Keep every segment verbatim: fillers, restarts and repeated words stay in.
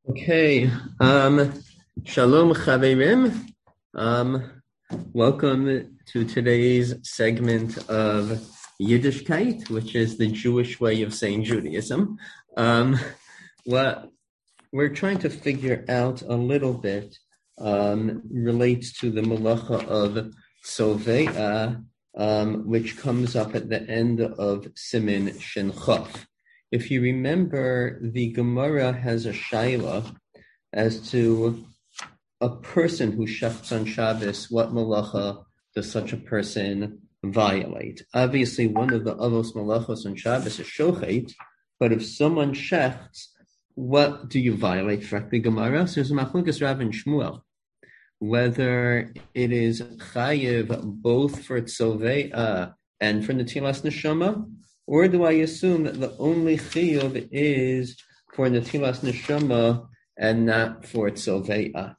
Okay, um, Shalom Chaverim. Um, welcome to today's segment of Yiddishkeit, which is the Jewish way of saying Judaism. Um, what we're trying to figure out a little bit um, relates to the malacha of Sove'a, um, which comes up at the end of Simin Shin Chaf. If you remember, the Gemara has a shaila as to a person who shechts on Shabbos, what malacha does such a person violate? Obviously, one of the avos malachos on Shabbos is shochet, but if someone shechts, what do you violate? Frankly, Gemara, so there's a machlokes Rav and Shmuel, whether it is chayiv both for tzovea and for netilas neshama, or do I assume that the only chiyuv is for netilas neshama and not for tzovea?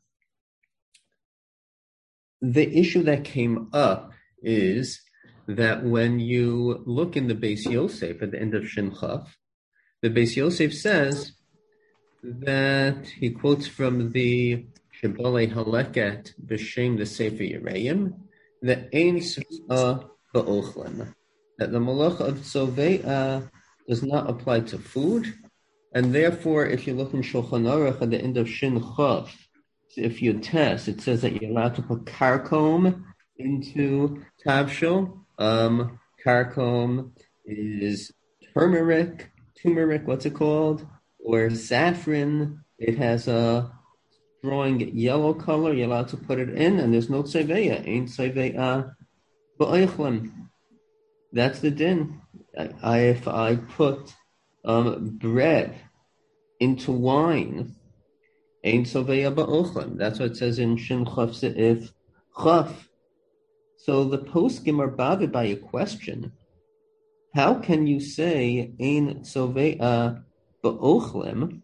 The issue that came up is that when you look in the Beis Yosef at the end of Shin Chaf, the Beis Yosef says that he quotes from the Shibbolei Haleket B'Shem the Sefer Yereim that Ein Tzvah Ba'ochlan, that the malacha of tzovea does not apply to food, and therefore, if you look in Shulchan Aruch at the end of Shin Chaf, if you test, it says that you're allowed to put karkom into tavshil. Um, karkom is turmeric, turmeric, what's it called? Or saffron. It has a strong yellow color. You're allowed to put it in, and there's no tzeveya. Ain't tzeveya ba'ochlan. That's the din. I, I, if I put um, bread into wine, Ein Soveya Ba'ochlan. That's what it says in Shin Chaf Se'if Chaf. So the poskim are bothered by a question. How can you say Ein Soveya Ba'ochlim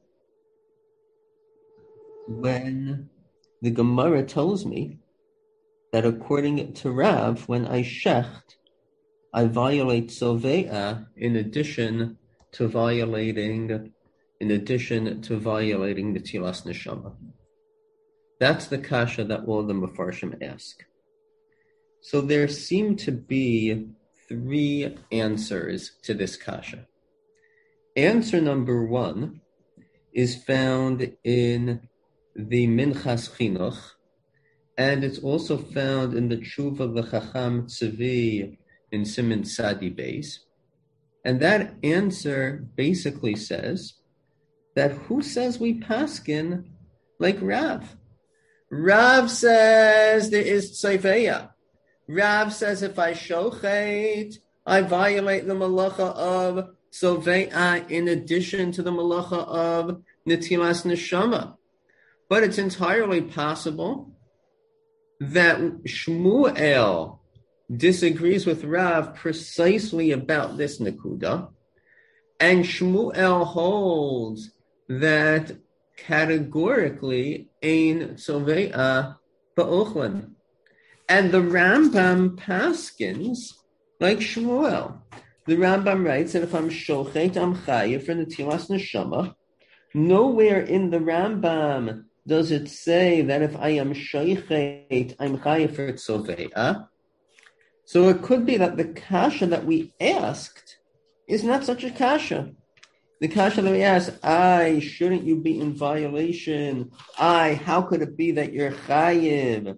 when the Gemara tells me that according to Rav, when I shecht, I violate Soveya in addition to violating in addition to violating the Tilas Neshama. That's the kasha that all the Mefarshim ask. So there seem to be three answers to this kasha. Answer number one is found in the Minchas Chinuch, and it's also found in the Tshuva L'Chacham Tzvi in Siman Sadi Beis. And that answer basically says that who says we paskin like Rav? Rav says there is tzovea. Rav says if I shochet, I violate the malacha of tzovea in addition to the malacha of netilas neshama. But it's entirely possible that Shmuel disagrees with Rav precisely about this nekuda, and Shmuel holds that categorically ein tzovea ba'ochlan. And the Rambam paskins like Shmuel. The Rambam writes that if I'm shochet, I'm chayiv for netilas neshama. Nowhere in the Rambam does it say that if I am shochet, I'm chayiv for tzovea. So it could be that the kasha that we asked is not such a kasha. The kasha that we ask, I, shouldn't you be in violation? I, how could it be that you're chayiv?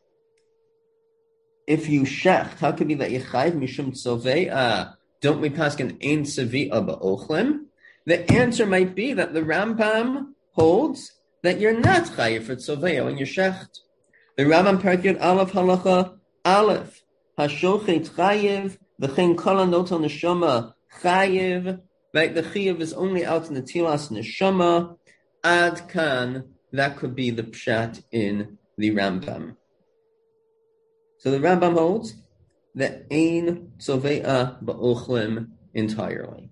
If you shecht, how could it be that you're chayiv mishum tzovea? Don't we pass an ein tzavia ba'ochlim? The answer might be that the Rambam holds that you're not chayiv for tzovea when you're shecht. The Rambam Perkut Aleph Halacha Aleph Hashochet chayiv v'chein kol hanoton neshama chayiv. Right, the chiyuv is only out in the tilas neshama. Ad kan, that could be the pshat in the Rambam. So the Rambam holds that ein tzovea ba'ochlim entirely.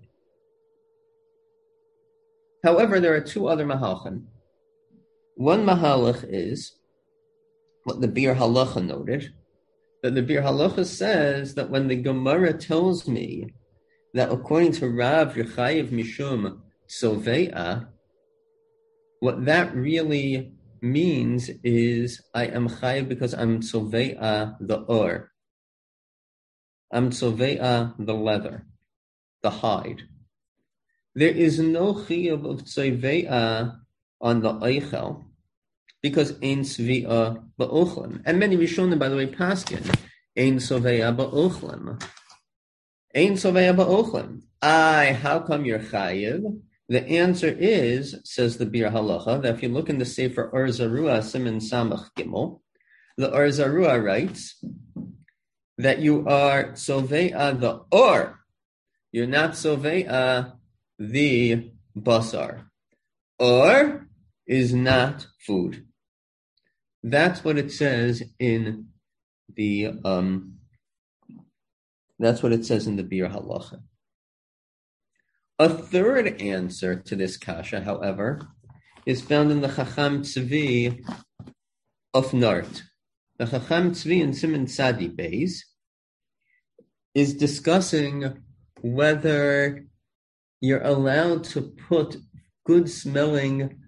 However, there are two other mahalchim. One mahalach is what the Bir Halacha noted, that the Bir Halacha says that when the Gemara tells me that according to Rav Yechayev Mishum Tzovea, what that really means is I am chayiv because I'm tzove'a the or. I'm tzove'a the leather, the hide. There is no chiyuv of tzove'a on the eichel because ein tzvi'a ba'ochlim. And many Rishonim, by the way, paskin, ein tzove'a ba'ochlim. Ein tzove'a ba'ochlim. Ay, how come you're chayiv? The answer is, says the Bir Halacha, that if you look in the Sefer Or Zarua, Siman Samach Gimel, the Or Zarua writes that you are sove'a the or, you're not sove'a the basar. Or is not food. That's what it says in the um. That's what it says in the Bir Halacha. A third answer to this kasha, however, is found in the Chacham Tzvi of Nart. The Chacham Tzvi in Siman Tzadi Beis is discussing whether you're allowed to put good-smelling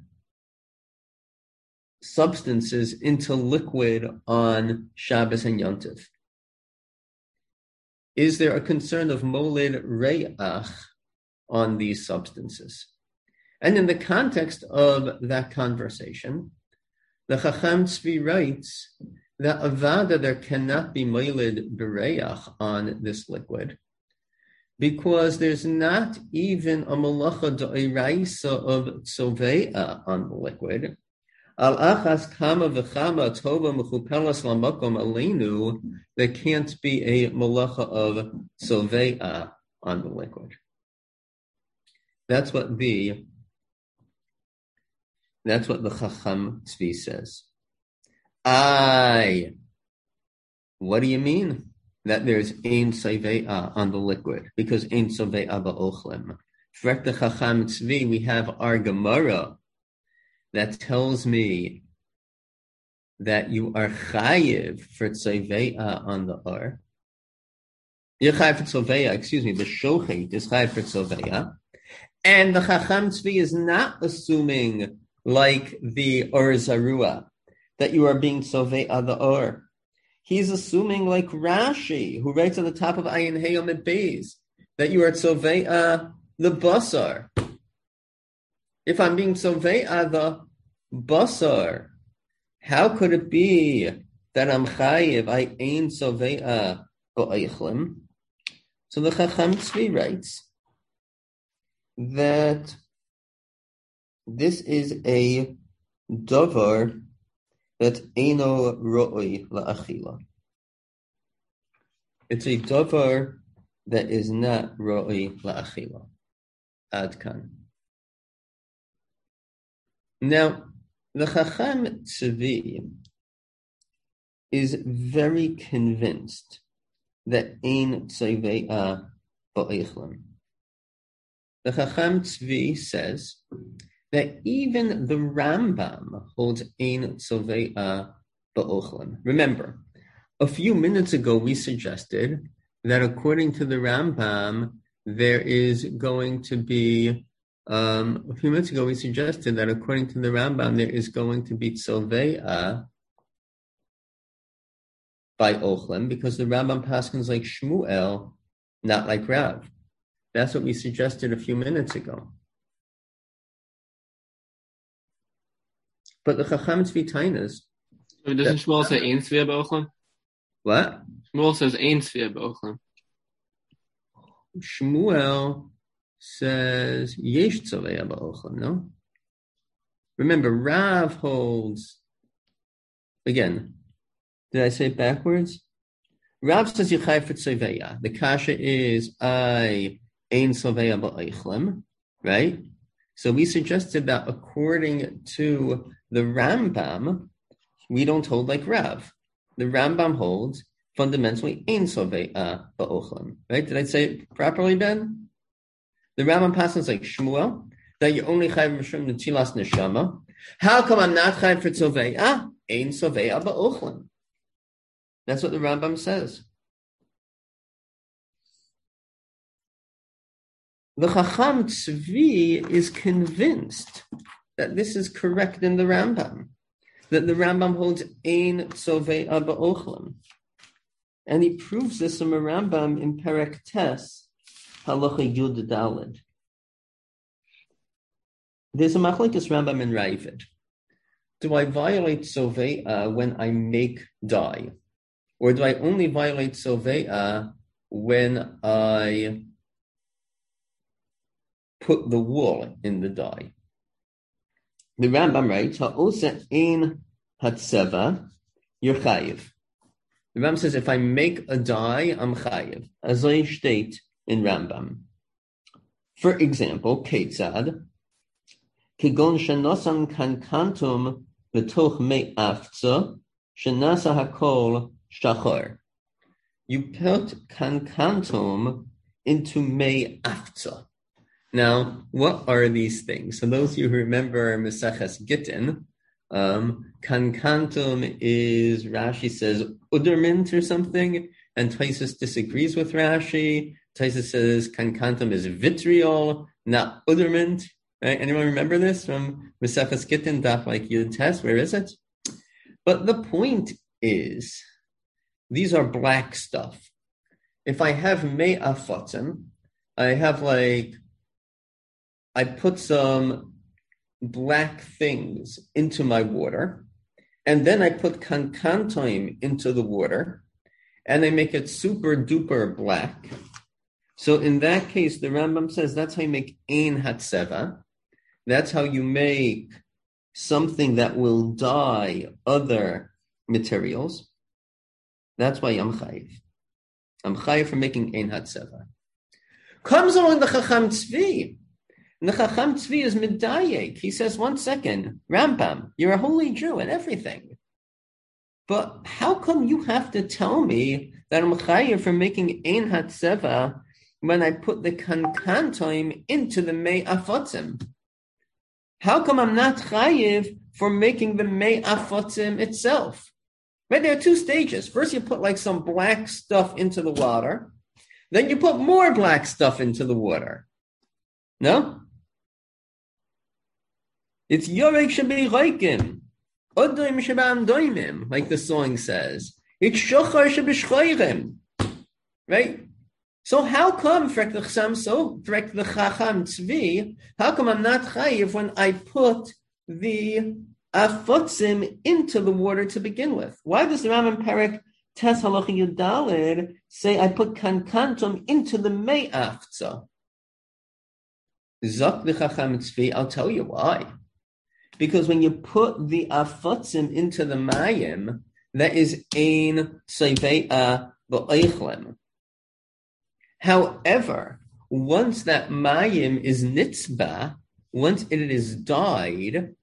substances into liquid on Shabbos and Yom Tov. Is there a concern of molid re'ach on these substances? And in the context of that conversation, the Chacham Tzvi writes that avada there cannot be molid bereach on this liquid because there's not even a malacha d'oraisa of tzove'a on the liquid. Al achas kama v'chama tova mechupelas lamakom aleinu, there can't be a malacha of tzove'a on the liquid. That's what the that's what the Chacham Tzvi says. Aye, what do you mean that there's ein sove'a on the liquid? Because ein sove'a ba'ochlim. For the Chacham Tzvi, we have our Gemara that tells me that you are chayiv for sove'a on the or. You're chayiv for sove'a, excuse me, the shochet is chayiv for sove'a. And the Chacham Tzvi is not assuming, like the Or Zarua, that you are being sove'a the or. He's assuming, like Rashi, who writes on the top of Ayin Heyom at Beis, that you are sove'a the basar. If I'm being sove'a the basar, how could it be that I'm chayiv, I ain't sove'a ba'eichlim? So the Chacham Tzvi writes that this is a davar that eino ro'oi la'achila. It's a davar that is not ro'oi la'achila. Ad kan. Now, the Chacham Tzvi is very convinced that ein tzove'a ba'eichlim. The Chacham Tzvi says that even the Rambam holds ein tzove'a ba'ochlim. Remember, a few minutes ago we suggested that according to the Rambam, there is going to be, um, a few minutes ago we suggested that according to the Rambam, there is going to be tzove'a by ochlim, because the Rambam paskins like Shmuel, not like Rav. That's what we suggested a few minutes ago. But the Chacham Tzvi Tainas. Doesn't Shmuel say ein tzvi'a ba'ochlim? What? Shmuel says ein tzvi'a ba'ochlim. Shmuel says yesh tzove'a ba'ochlim, no? Remember, Rav holds, again, did I say it backwards? Rav says Yechai for tzove'a. The kasha is I ein tzove'a ba'ochlim, right? So we suggested that according to the Rambam, we don't hold like Rav. The Rambam holds fundamentally ein sove'a ba'ochlim. Right? Did I say it properly, Ben? The Rambam passes like Shmuel, that you only chayv mishum netilas neshama. How come I'm not chayv for sove'a? Ein sove'a ba'ochlim. That's what the Rambam says. The Chacham Tzvi is convinced that this is correct in the Rambam, that the Rambam holds ein sove'a ba'ochlim. And he proves this in the Rambam in Perek Tes, Halacha Yud Daled. There's a machlokes Rambam in Ravid. Do I violate sove'a when I make dye? Or do I only violate sove'a when I put the wool in the dye? The Rambam writes, Ha'osa ein hatzeva, you're chayiv. The Rambam says, if I make a dye, I'm chayiv, as I state in Rambam. For example, Ketzad, Kigon shenosan kankantum b'toch me afza, shenasa hakol shachor. You put kankantum into me afza. Now, what are these things? So those of you who remember Maseches Gittin, um, kankantum is, Rashi says, udermint or something, and Taisus disagrees with Rashi. Taisus says kankantum is vitriol, not udermint. Right? Anyone remember this from Maseches Gittin, Daf like Yud Tes? Where is it? But the point is, these are black stuff. If I have me afotim, I have like, I put some black things into my water, and then I put kankantoim into the water, and I make it super duper black. So in that case, the Rambam says that's how you make ein hatzeva. That's how you make something that will dye other materials. That's why I'm chayiv. I'm chayiv for making ein hatzeva. Comes along the Chacham Tzvi. And the Chacham Tzvi is medayek. He says, one second, Rambam, you're a holy Jew and everything. But how come you have to tell me that I'm chayiv for making ein hatzeva when I put the kankantoim into the mei afotzim? How come I'm not chayiv for making the mei afotzim itself? Right, there are two stages. First, you put like some black stuff into the water. Then you put more black stuff into the water. No? It's yorek shebei roikim, odoim shebam doimim, like the song says. It's shochar shebeshchoirim, right? So how come, frek the Chacham, so frek the Chacham Tzvi, how come I'm not chayiv when I put the afotzim into the water to begin with? Why does the Rambam Perek Tes Halacha Yud Daled say I put kankantum into the mei afza? Zok the Chacham Tzvi, I'll tell you why. Because when you put the afotzim into the mayim, that is ein sove'a ba'ochlim. However, once that mayim is nitzba, once it is dyed,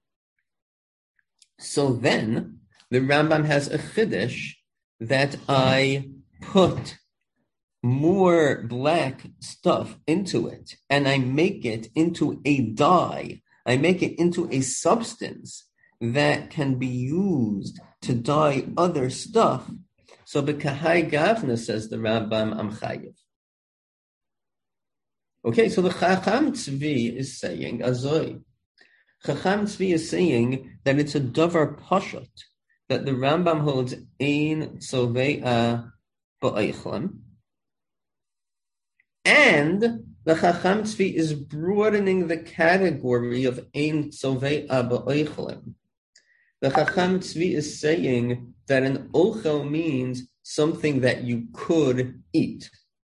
so then the Rambam has a chiddush that I put more black stuff into it, and I make it into a dye. I make it into a substance that can be used to dye other stuff. So b'kahai gavna, says the Rambam, am chayiv. Okay, so the Chacham Tzvi is saying, azoi. Chacham Tzvi is saying that it's a davar pashut, that the Rambam holds ein sove'a ba'ochlim, and the Chacham Tzvi is broadening the category of ein sove'a ba'ochlim. The Chacham Tzvi is saying that an ochel means something that you could eat.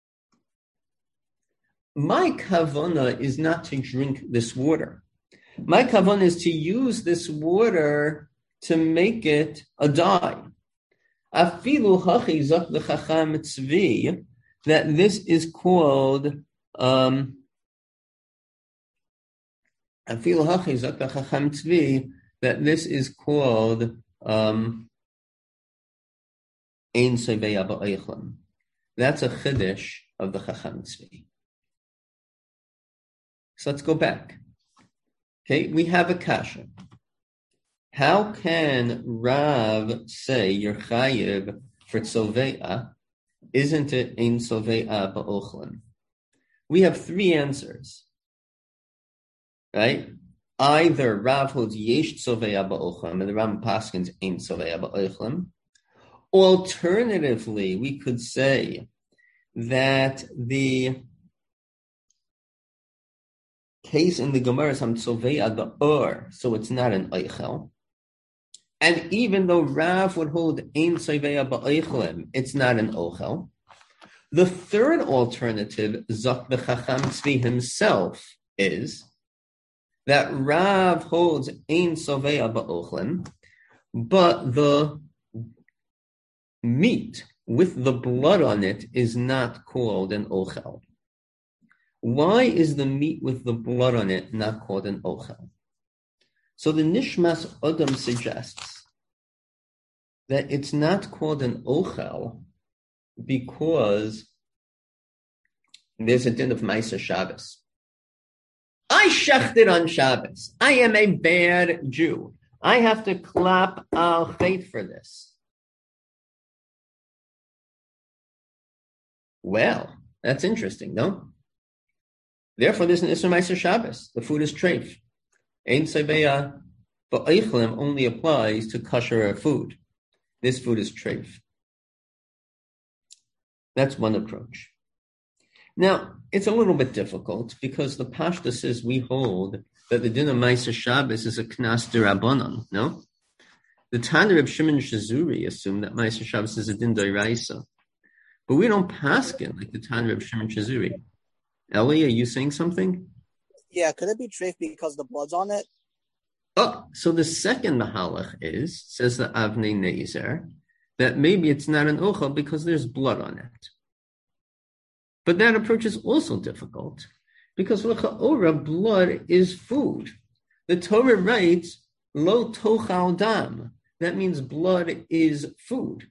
My kavana is not to drink this water. My kavana is to use this water to make it a dye. Afilu hachi zok the Chacham Tzvi, that this is called um Afilu hachi zok the Chacham Tzvi, that this is called um ein sove'a ba'ochlim. That's a chiddush of the Chacham Tzvi. So let's go back. Okay, we have a kasha. How can Rav say you're chayiv for sove'a? Isn't it ein sove'a ba'ochlim? We have three answers, right? Either Rav holds yesh tzovea ba'ochlim, and the Ram paskins ain't tzovea ba'ochlim. Alternatively, we could say that the case in the Gemara is ham tzovea ba'or, so it's not an oichel. And even though Rav would hold ein tzovea ba'ochlim, it's not an ochel. The third alternative, Zok v'Chacham Tzvi himself, is that Rav holds ein tzovea ba'ochlim, but the meat with the blood on it is not called an ochel. Why is the meat with the blood on it not called an ochel? So the Nishmas Adam suggests that it's not called an ochel because there's a din of Ma'aser Shabbos. I shechted on Shabbos. I am a bad Jew. I have to clap al chait for this. Well, that's interesting, no? Therefore, there's an Isser Ma'aser Shabbos. The food is treif. Ein tzovea ba'ochlim only applies to kosher food. This food is treif. That's one approach. Now, it's a little bit difficult because the Pashta says we hold that the din of Ma'aser Shabbos is a knas d'Rabbanan, no? The Tana of Shimon Shazuri assumed that Ma'aser Shabbos is a din d'Oraisa. But we don't paskin like the Tana of Shimon Shazuri. Eli, are you saying something? Yeah, could it be treif because the blood's on it? Oh, so the second mahalach is, says the Avnei Nezer, that maybe it's not an ochel because there's blood on it. But that approach is also difficult because l'cha'ora, blood is food. The Torah writes, lo tochal dam. That means blood is food.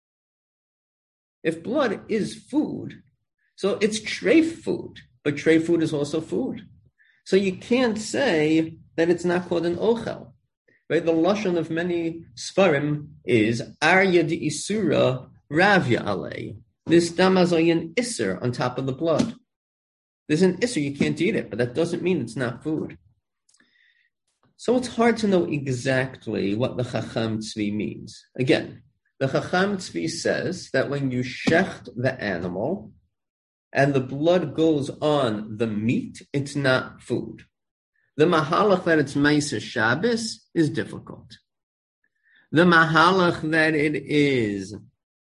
If blood is food, so it's treif food, but treif food is also food. So you can't say that it's not called an ochel. Right? The lashon of many svarim is arya de isura ravya alei. This damazayin isser on top of the blood. There's an isser, you can't eat it, but that doesn't mean it's not food. So it's hard to know exactly what the Chacham Tzvi means. Again, the Chacham Tzvi says that when you shecht the animal and the blood goes on the meat, it's not food. The mahalach that it's Ma'aser Shabbos is difficult. The mahalach that it is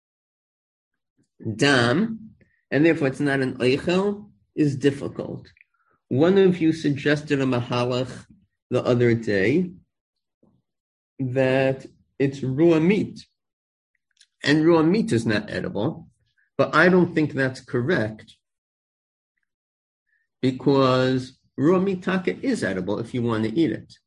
dam, and therefore it's not an oichel, is difficult. One of you suggested a mahalach the other day that it's ruah meat. And raw meat is not edible, but I don't think that's correct because raw meat taka is edible if you want to eat it.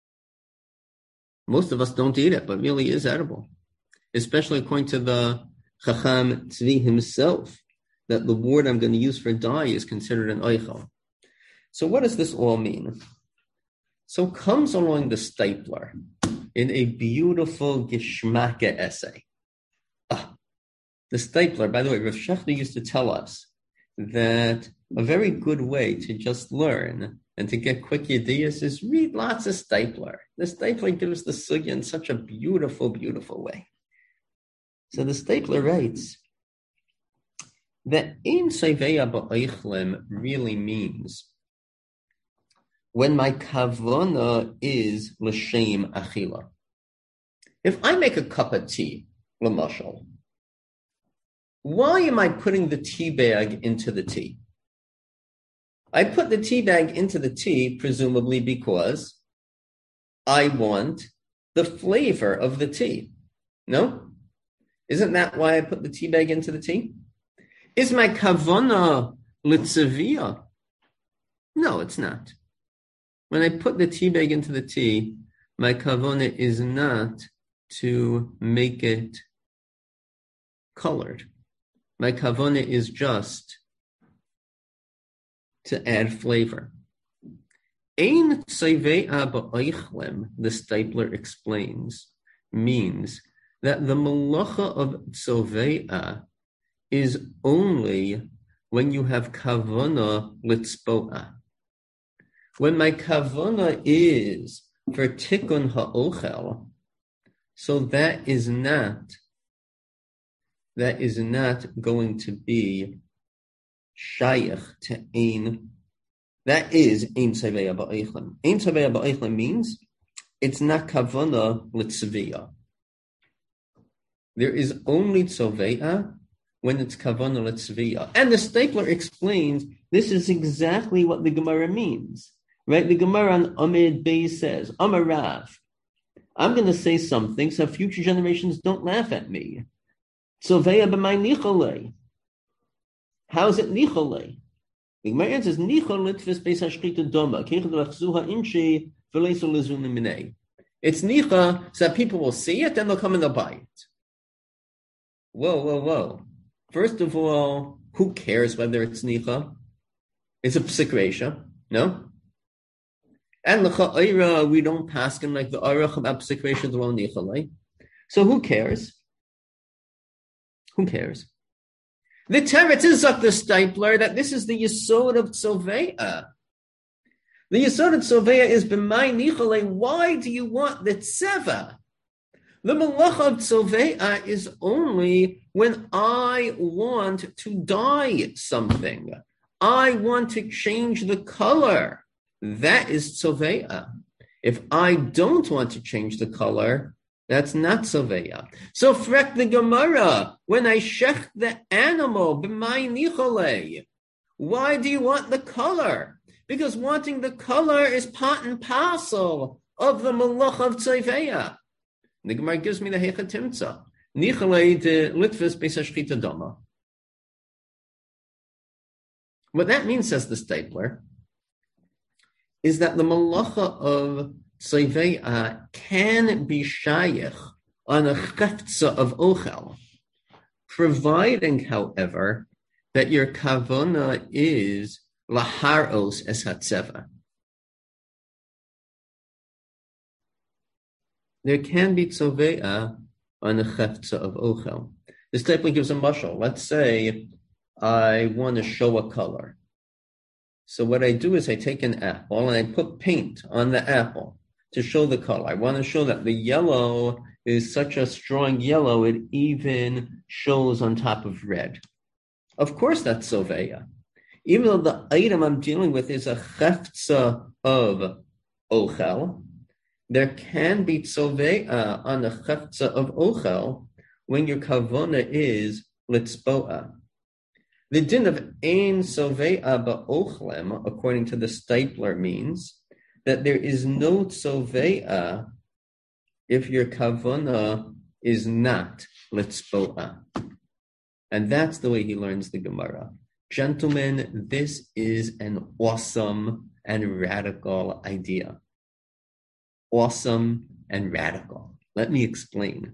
Most of us don't eat it, but really is edible, especially according to the Chacham Tzvi himself, that the word I'm going to use for dye is considered an oichel. So what does this all mean? So comes along the Stapler in a beautiful Geschmacke essay. Ah, the Stapler, by the way, Rav Shechter used to tell us that a very good way to just learn and to get quick ideas is read lots of Stapler. The Stapler gives the sugya in such a beautiful, beautiful way. So the Stapler writes that Ein Tzovea ba'ochlim really means when my kavana is l'shem achila. If I make a cup of tea, l'mashal, why am I putting the tea bag into the tea? I put the tea bag into the tea, presumably because I want the flavor of the tea. No? Isn't that why I put the tea bag into the tea? Is my kavana litzavia? No, it's not. When I put the tea bag into the tea, my kavana is not to make it colored. My kavana is just to add flavor. Ein tzovea ba'ochlim, the Stapler explains, means that the malacha of tzovea is only when you have kavana litzboa. When my kavana is for tikkun ha'ochel, so that is not, that is not going to be shayach to ein. That is ein tzavei ba'ochel. Ein tzavei ba'ochel means it's not kavana l'tzaviyah. There is only tzavei when it's kavana l'tzaviyah. And the Stapler explains this is exactly what the Gemara means. Right? The Gemara on Amid Beis says, Amar Rav, I'm going to say something so future generations don't laugh at me. Tzavei b'may nicholei. How is it nicholei? The Gemara answers, Nichol litfis beis hashchita doma, keichad lachzuha inchi v'leiso lezun minei. It's nicha so that people will see it and they'll come and they'll buy it. Whoa, whoa, whoa. First of all, who cares whether it's nicha? It's a psik reisha, no? And l'cha'ira, we don't paskin like the arach about psik reisha d'lo nichalei. So who cares? Who cares? The teretz is up the Stapler that this is the yesod of tzovea. The yesod of tzovea is b'may nichalei. Why do you want the tzeva? The malacha of tzovea is only when I want to dye something. I want to change the color. That is tzovea. If I don't want to change the color, that's not tzovea. So frek the Gemara, when I shech the animal, b'may nicholei, why do you want the color? Because wanting the color is part and parcel of the malacha of tzovea. The Gemara gives me the Heicha Timtza. Nicholei de litvis beis hashchita doma. What that means, says the Stapler, is that the malacha of tzovea can be shayach on a cheftza of ochel, providing, however, that your kavana is laharos es hatzeva. There can be tzovea on a cheftza of ochel. This Stapler gives a mashal. Let's say I want to show a color. So what I do is I take an apple and I put paint on the apple to show the color. I want to show that the yellow is such a strong yellow, it even shows on top of red. Of course, that's tzovea. Even though the item I'm dealing with is a cheftza of ochel, there can be tzovea on the cheftza of ochel when your kavona is litzboa. The din of ein tzovea ba'ochlem, according to the Stapler, means that there is no tzovea if your kavona is not litzboa. And that's the way he learns the Gemara. Gentlemen, this is an awesome and radical idea. Awesome and radical. Let me explain.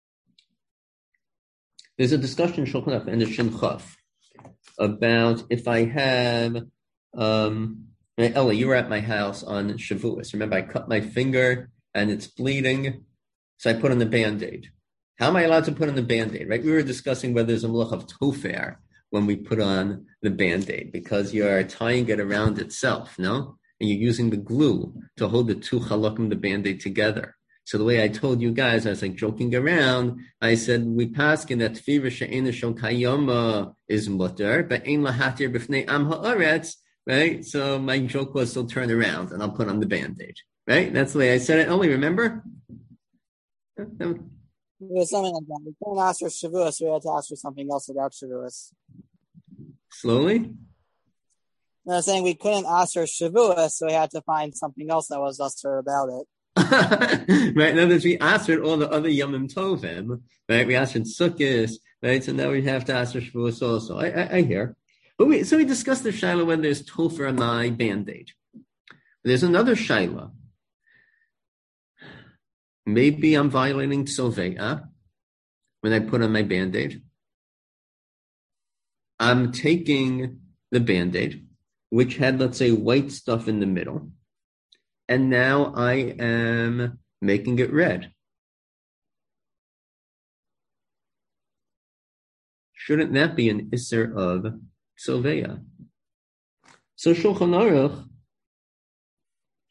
There's a discussion in Shulchan Aruch and the Shin Chaf about if I have, um, Ella, you were at my house on Shavuos. Remember, I cut my finger and it's bleeding, so I put on the Band-Aid. How am I allowed to put on the Band-Aid, right? We were discussing whether there's a malach of tofer when we put on the Band-Aid, because you're tying it around itself, no? And you're using the glue to hold the two chalakim, the Band-Aid, together. So the way I told you guys, I was like joking around. I said, we paskin that tefillah she'ena shel kayama is mutter, but ein lahatir b'fnei am ha'aretz, right? So my joke was still turn around and I'll put on the Band-Aid, right? That's the way I said it. Only remember? It was something like that. We couldn't ask for Shavuos, we had to ask for something else about Shavuos. Slowly? No, I was saying we couldn't ask for Shavuos, so we had to find something else that was usher about it. Right, in other words, we answered all the other Yomim Tovim, right? We answered Sukkot, right? So now we have to answer Shavuos also. I, I, I hear. But we, so we discussed the Shaila when there's Tofer on my Band-Aid. There's another Shaila. Maybe I'm violating Tzovea when I put on my Band-Aid. I'm taking the Band-Aid, which had, let's say, white stuff in the middle, and now I am making it red. Shouldn't that be an Isser of Tzovea? So Shulchan Aruch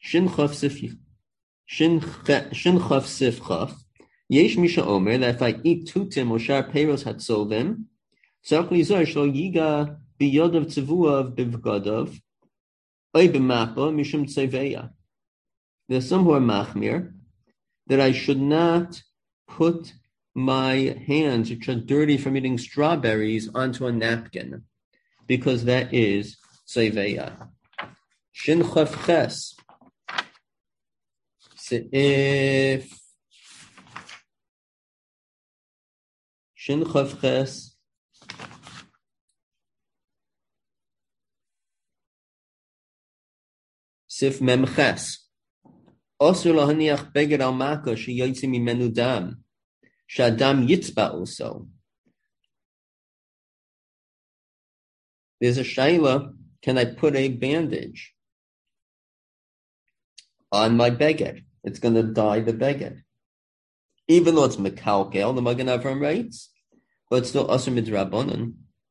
Shin Chaf Sif Shin Chaf Sif Chaf. Yesh Misha Omer that if I eat tutim or shar peiros hatzovim, tzarich lizor shlo yiga biyodov tzevuav bivgadov oy b'mapa mishum tzeveya. There's some who are machmir that I should not put my hands, which are dirty from eating strawberries, onto a napkin, because that is tzeveya. Shin Chaf Ches. So if Shin Chaf Ches Sif Mem Ches Osur lahaniach beged al maka sheyotzi mimenu dam shadam yitzba also. There's a shaila, can I put a bandage on my beged? It's going to dye the beged. Even though it's mekalkel, the Magen Avraham writes, but it's still asur midrabanan.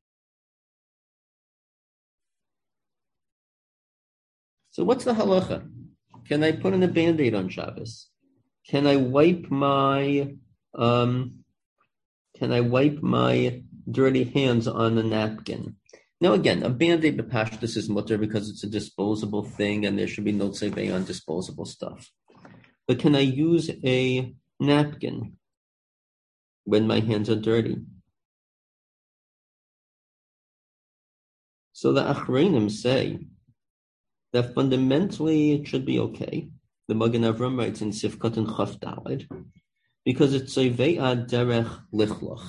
So what's the halacha? Can I put in a band-aid on Shabbos? Can I wipe my um, can I wipe my dirty hands on a napkin? Now again, a band-aid b'pashtus is mutter because it's a disposable thing and there should be no tzevei on disposable stuff. But can I use a napkin when my hands are dirty? So the Achronim say that fundamentally it should be okay. The Magen Avraham writes in Sifkat and Chaf Daled, because it's tzevei derech lichloch.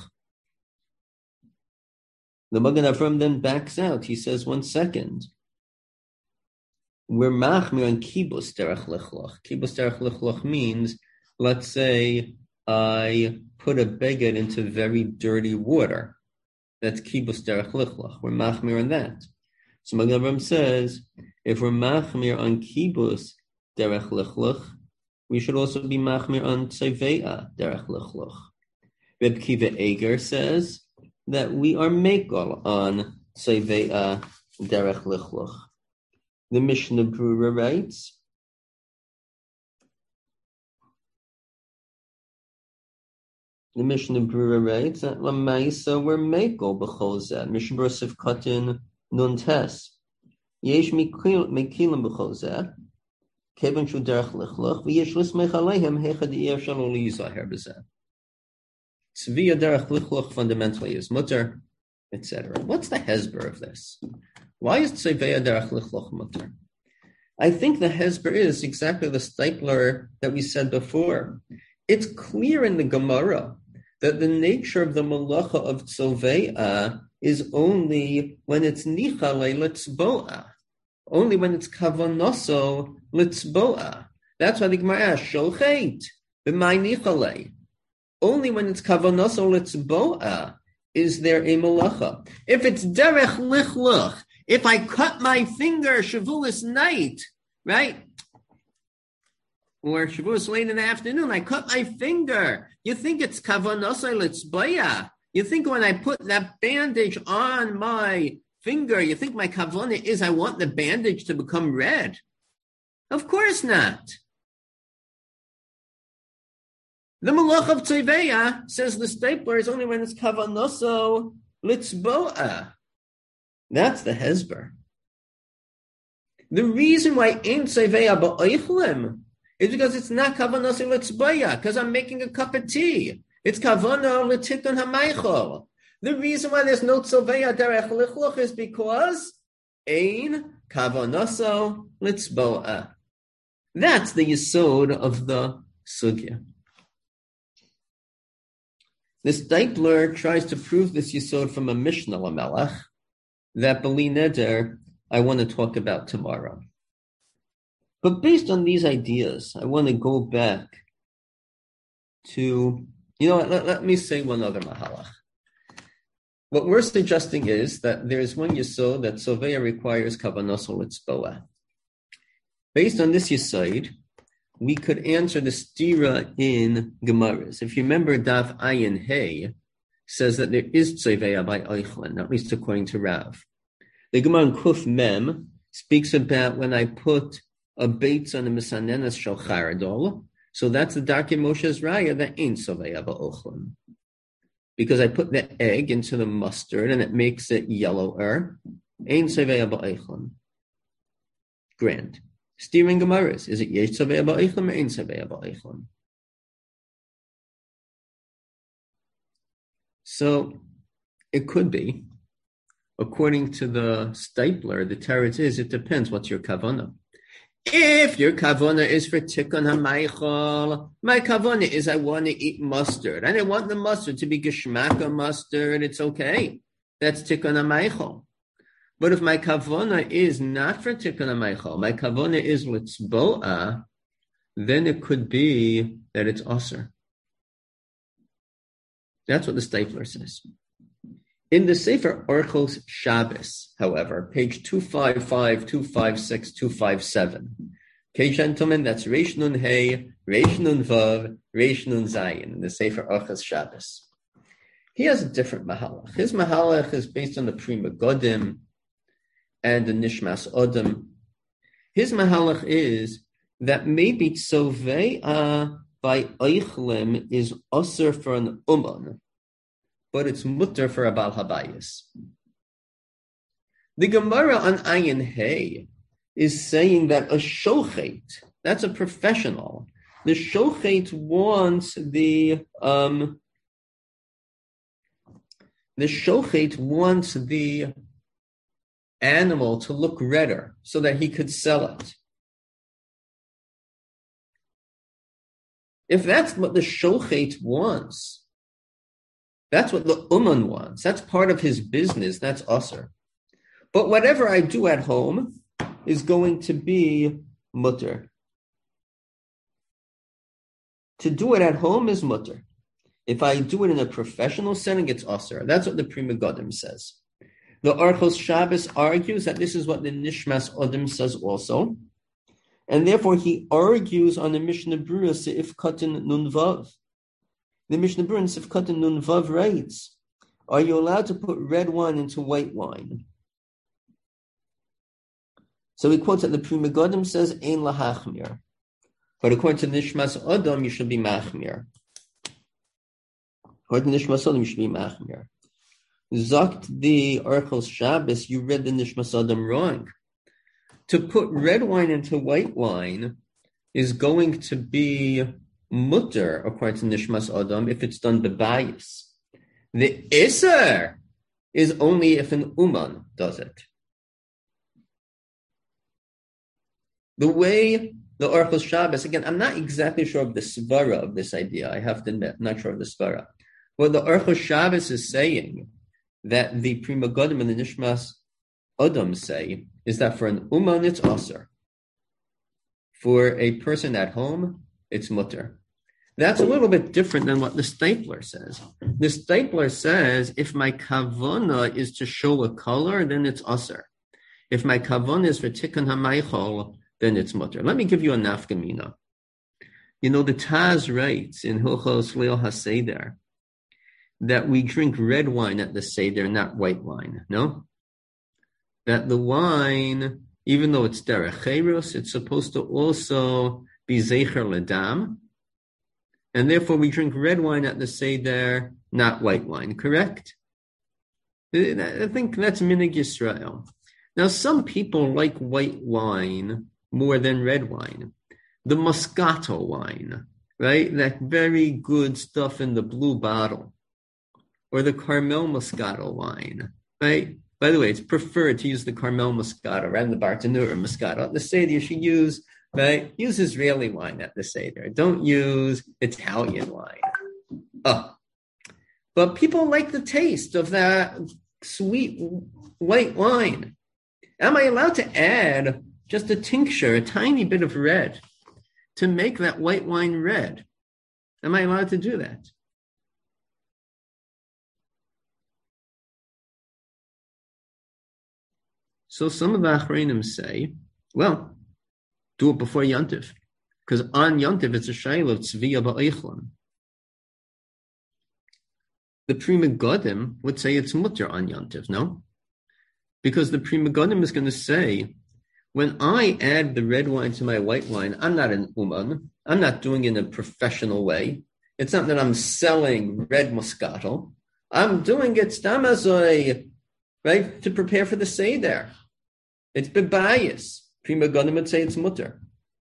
The Magen Avraham then backs out. He says, one second. We're machmir on kibus derech lichloch. Kibus derech lichloch means, let's say I put a beged into very dirty water. That's kibus derech lichloch. We're machmir on that. So Magen Avraham says, if we're machmir on kibus derech lichloch, we should also be machmir on tzevei derech lichloch. Reb Kiva Eger says that we are mekol on tzevei derech lichloch. The Mishnah Brura writes, the Mishnah Brura writes that Lamaisa we're mekol b'chol zeh. Mishnah Brura Sifkatin Nun Tes. Yesh mekilim b'chol zeh. Kevin shu derech lichloch v'yesh lismech aleihem hechad yev shalo liyizaher b'zeh. Tzviya derech lichloch fundamentally is mutter, et cetera. What's the hesber of this? Why is tzviya derech lichloch mutter? I think the hesber is exactly the stipler that we said before. It's clear in the Gemara that the nature of the malacha of tzviya is only when it's nichale litzboa, only when it's kavanoso litzboa. That's why the Gemara asks, sholchet b'may nichale. Only when it's kavanoso litzboa is there a malacha. If it's derech lichluch, if I cut my finger Shavuos night, right? Or Shavuos late in the afternoon, I cut my finger. You think it's kavanoso litzboa? You think when I put that bandage on my finger, you think my kavanah is I want the bandage to become red? Of course not. The malach of tzveya, says the stapler, is only when it's kavanoso litzboa. That's the hesber. The reason why ain't tzveya ba'oichlim is because it's not kavanoso litzboa, because I'm making a cup of tea. It's kavana l'tikun hamaychol. The reason why there's no tzveya derech lichluch is because ein kavanoso litzboa. That's the yesod of the sugya. The Stipler tries to prove this yesod from a Mishnah Lamelech that Bali Neder I want to talk about tomorrow. But based on these ideas, I want to go back to, you know, let, let me say one other mahalach. What we're suggesting is that there is one yesod that Soveya requires kavanos litzboa. Based on this yesod, we could answer the stira in Gemaras. If you remember, Daf Ayin Hey says that there is tzveya by Eichlin, at least according to Rav. The Gemara in Kuf Mem speaks about when I put a beitza and a misanenas shel charadol. So that's the Darkei Moshe's raya that ain't sovei ba'ochlim. Because I put the egg into the mustard and it makes it yellower. Ain't sovei ba'ochlim. Grand. Steering Gemaras. Is it yesh sovei ba'ochlim or ain't sovei ba'ochlim? So it could be. According to the Stapler, the teretz is, it depends what's your kavanah. If your kavanah is for tikkun hamaychal, my kavanah is I want to eat mustard, and I want the mustard to be geshmaka mustard, it's okay. That's tikkun hamaychal. But if my kavanah is not for tikkun hamaychal, my kavanah is litzboa, then it could be that it's aser. That's what the Stapler says. In the Sefer Orchos Shabbos, however, page two fifty-five, two fifty-six, two fifty-seven. Okay, gentlemen, that's Reish Nun Hey, Reish Nun Vav, Reish Nun Zayin in the Sefer Orchos Shabbos. He has a different mahalach. His mahalach is based on the Pri Megadim and the Nishmas Odom. His mahalach is that maybe Tzove'ah by Eichlim is Osir for an Uman, but it's mutter for a Baal Habayis. The Gemara on Ayin Hey is saying that a shochet, that's a professional, the shochet wants the um, the shochet wants the animal to look redder so that he could sell it. If that's what the shochet wants, that's what the uman wants. That's part of his business. That's aser. But whatever I do at home is going to be mutter. To do it at home is mutter. If I do it in a professional setting, it's aser. That's what the Pri Megadim says. The Orchos Shabbos argues that this is what the Nishmas Odom says also. And therefore he argues on the Mishnah Berurah Seif Katan Nun Vav. The Mishnah Berurah in Seif Katan Nun Vav writes, are you allowed to put red wine into white wine? So he quotes that the Pri Megadim says, Ein lahachmir. But according to Nishmas Odom, you should be machmir. According to Nishmas Odom, you should be machmir. Zokt the Orchos Shabbos, you read the Nishmas Odom wrong. To put red wine into white wine is going to be mutter, according to Nishmas Odom, if it's done bebayis. The iser is only if an uman does it. The way the Orchos Shabbos, again, I'm not exactly sure of the svara of this idea. I have to admit, I'm not sure of the svara. What the Orchos Shabbos is saying, that the Pri Megadim and the Nishmas Odom say, is that for an uman it's aser. For a person at home, it's mutter. That's a little bit different than what the Stapler says. The Stapler says, if my kavanah is to show a color, then it's aser. If my kavanah is for tikkun hamaychol, then it's mutter. Let me give you a nafkamina. You know, the Taz writes in Hilchos Leil HaSeder that we drink red wine at the Seder, not white wine, no? That the wine, even though it's derech cherus, it's supposed to also be zecher ledam, and therefore we drink red wine at the Seder, not white wine, correct? I think that's Minig Yisrael. Now, some people like white wine more than red wine. The Moscato wine, right? That very good stuff in the blue bottle. Or the Carmel Moscato wine, right? By the way, it's preferred to use the Carmel Moscato rather than the Bartanura Moscato. At the Seder, you should use, right? Use Israeli wine at the Seder. Don't use Italian wine. Oh. But people like the taste of that sweet white wine. Am I allowed to add just a tincture, a tiny bit of red, to make that white wine red? Am I allowed to do that? So some of the Achreinim say, well, do it before Yontif, because on Yontif it's a shayla of tzviya ba'eichlan. The Pri Megadim would say it's mutter on Yontif, no? Because the Pri Megadim is going to say, when I add the red wine to my white wine, I'm not an uman. I'm not doing it in a professional way. It's not that I'm selling red Moscato. I'm doing it stamazoi, right, to prepare for the Seder. It's bebayis. Prima Godim would say it's mutter.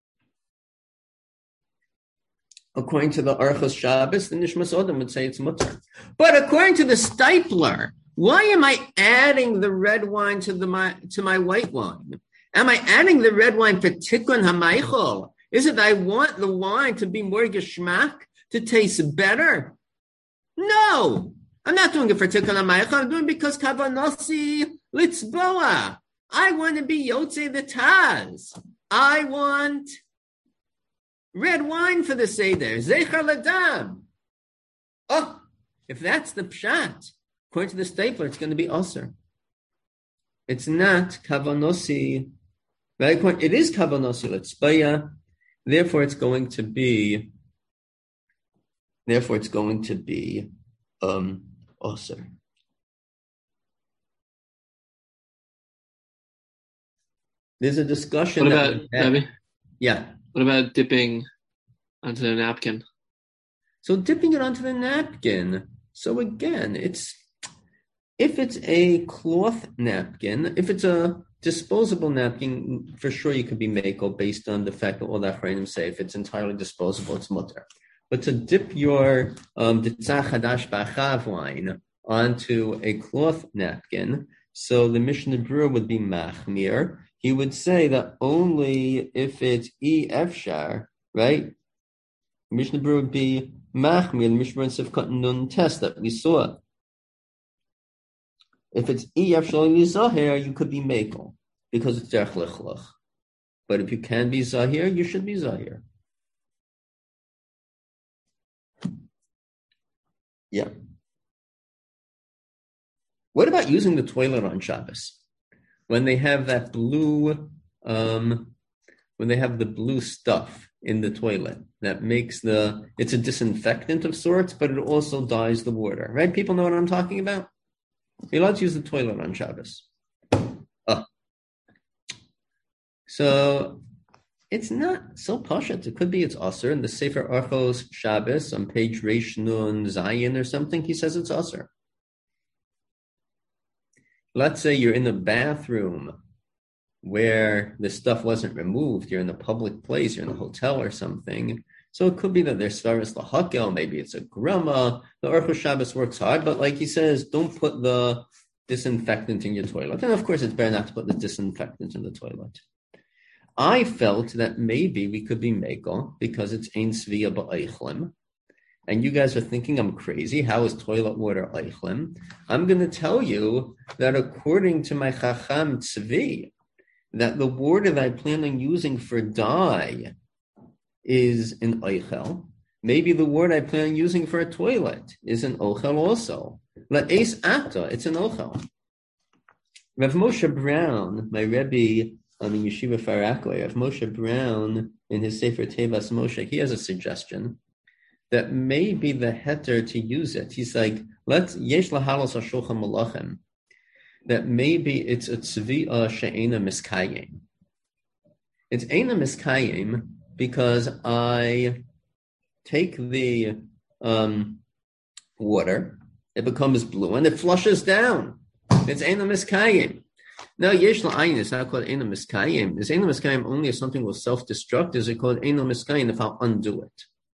According to the Archos Shabbos, the Nishmas Odom would say it's mutter. But according to the Stipler, why am I adding the red wine to the my to my white wine? Am I adding the red wine for Tikkun HaMeichel? Is it that I want the wine to be more geschmack, to taste better? No, I'm not doing it for Tikkun HaMeichel. I'm doing it because Kavanasi Litzboa. I want to be Yotze the Taz. I want red wine for the Seder. Zecher Ladam. Oh, if that's the pshat, according to the Stapler, it's going to be Aser. It's not Kavanosi. Right? It is Kavanosi Litzboa. Therefore, it's going to be. Therefore, it's going to be um, Aser. There's a discussion. What about, Rabbi? Yeah. What about dipping onto the napkin? So dipping it onto the napkin. So again, it's if it's a cloth napkin, if it's a disposable napkin, for sure you could be meko based on the fact that all the Achrayim say if it's entirely disposable, it's mutter. But to dip your um, Ditzach Hadash B'Achav wine onto a cloth napkin, so the Mishnah Berurah would be machmir. He would say that only if it's e efshar, right? Mishnah Berurah would be machmir. The Mishnah Berurah Sivkot Nun test that we saw. If it's e efshar zahir, you could be mekel because it's derech lichlach. But if you can be zahir, you should be zahir. Yeah. What about using the toilet on Shabbos? When they have that blue, um, when they have the blue stuff in the toilet that makes the, it's a disinfectant of sorts, but it also dyes the water, right? People know what I'm talking about? You're allowed to use the toilet on Shabbos. Oh. So it's not so pashut. It could be it's aser. In the Sefer Archos Shabbos on page Reish Nun Zayin or something, he says it's aser. Let's say you're in the bathroom where the stuff wasn't removed. You're in a public place. You're in a hotel or something. So it could be that there's svaris lahakel. Maybe it's a grama. The Archos Shabbos works hard, but like he says, don't put the disinfectant in your toilet. And of course, it's better not to put the disinfectant in the toilet. I felt that maybe we could be mekel because it's ein svia ba'eichlim. And you guys are thinking I'm crazy. How is toilet water eichlim? I'm going to tell you that according to my Chacham Tzvi, that the water that I plan on using for dye is an eichel. Maybe the water I plan on using for a toilet is an ochel also. La'es ata, it's an ochel. Rav Moshe Brown, my Rebbe um, in Yeshiva Farakle, Rav Moshe Brown, in his Sefer Tevas Moshe, he has a suggestion that maybe the heter to use it. He's like, let's yesh lahalos hashulchan malachim. That maybe it's a tzvi'ah she'ena miskayim. It's ena miskayim because I take the um, water, it becomes blue, and it flushes down. It's ena miskayim. Now yesh la'ayin is not called ena miskayim. Is ena miskayim only if something will self-destruct? Is it called ena miskayim if I'll undo it?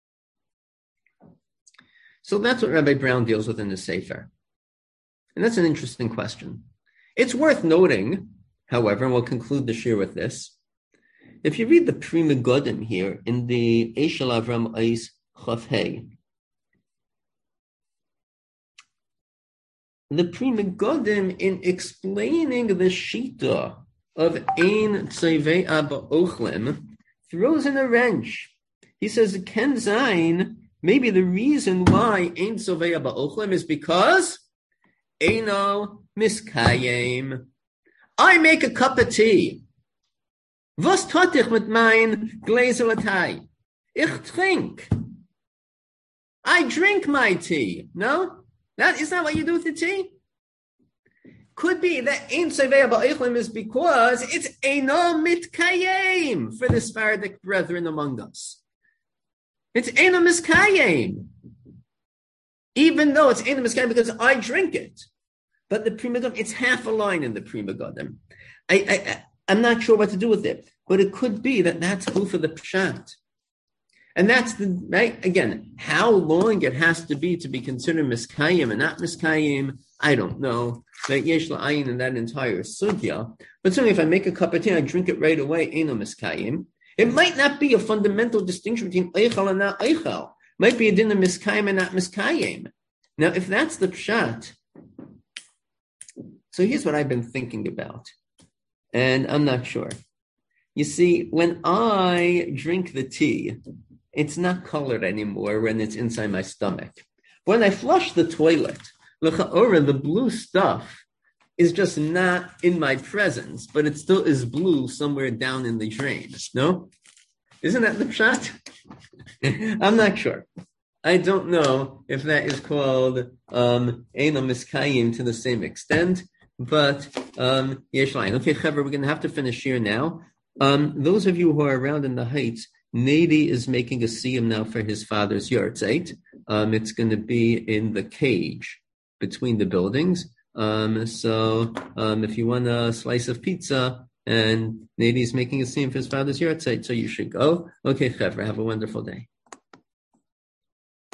So that's what Rabbi Brown deals with in the Sefer. And that's an interesting question. It's worth noting, however, and we'll conclude the shir with this. If you read the Pri Megadim here in the Eshel Avram Eis Chaf Hey, the Pri Megadim, in explaining the Shita of Ein Tzevei Abba Ochlim, throws in a wrench. He says, Ken Zayin, maybe the reason why Ein Tzevei Abba Ochlim is because Eino Miskayim. I make a cup of tea. Was tat ich mit mein Gläser Tee? Ich trink. I drink my tea. No? That is not what you do with the tea. Could be that Ein Soveya Ba'Eichlim is because it's Eino Mitkayim for the Sephardic brethren among us. It's Eino Miskayim. Even though it's Eino Miskayim because I drink it. But the Pri Megadim, it's half a line in the Pri Megadim. I, I, I'm not sure what to do with it, but it could be that that's who for the Pshat. And that's the, right, again, how long it has to be to be considered Miskayim and not Miskayim, I don't know. That Yesh La'ayin in that entire sugya. But certainly if I make a cup of tea, I drink it right away, Eino Miskayim. It might not be a fundamental distinction between Eichel and not Eichel. It might be a din of Miskayim and not Miskayim. Now, if that's the Pshat, so here's what I've been thinking about. And I'm not sure. You see, when I drink the tea, it's not colored anymore when it's inside my stomach. When I flush the toilet, the blue stuff is just not in my presence, but it still is blue somewhere down in the drain. No? Isn't that the pshat? I'm not sure. I don't know if that is called um, Eino Miskayim to the same extent, but um, Yesh Lain. Okay, Chaver, we're going to have to finish here now. Um, those of you who are around in the Heights, Nady is making a siyum now for his father's yahrzeit. Um, it's going to be in the cage between the buildings. Um, so um, if you want a slice of pizza and Nady is making a siyum for his father's yahrzeit, so you should go. Okay, Chaver, have a wonderful day.